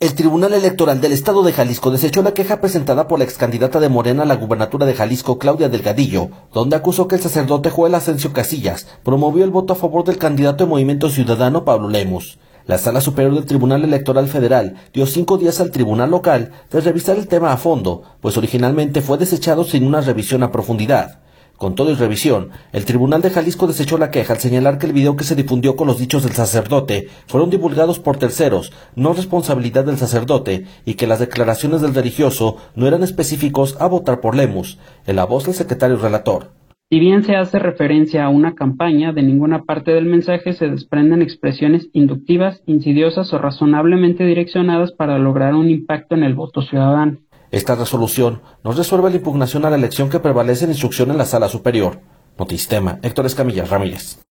El Tribunal Electoral del Estado de Jalisco desechó la queja presentada por la excandidata de Morena a la gubernatura de Jalisco, Claudia Delgadillo, donde acusó que el sacerdote Joel Asensio Casillas promovió el voto a favor del candidato de Movimiento Ciudadano, Pablo Lemus. La Sala Superior del Tribunal Electoral Federal dio 5 días al tribunal local de revisar el tema a fondo, pues originalmente fue desechado sin una revisión a profundidad. Con todo y revisión, el Tribunal de Jalisco desechó la queja al señalar que el video que se difundió con los dichos del sacerdote fueron divulgados por terceros, no responsabilidad del sacerdote, y que las declaraciones del religioso no eran específicos a votar por Lemus. En la voz del secretario relator. Si bien se hace referencia a una campaña, de ninguna parte del mensaje se desprenden expresiones inductivas, insidiosas o razonablemente direccionadas para lograr un impacto en el voto ciudadano. Esta resolución no resuelve la impugnación a la elección que prevalece en instrucción en la Sala Superior. Notistema, Héctor Escamilla Ramírez.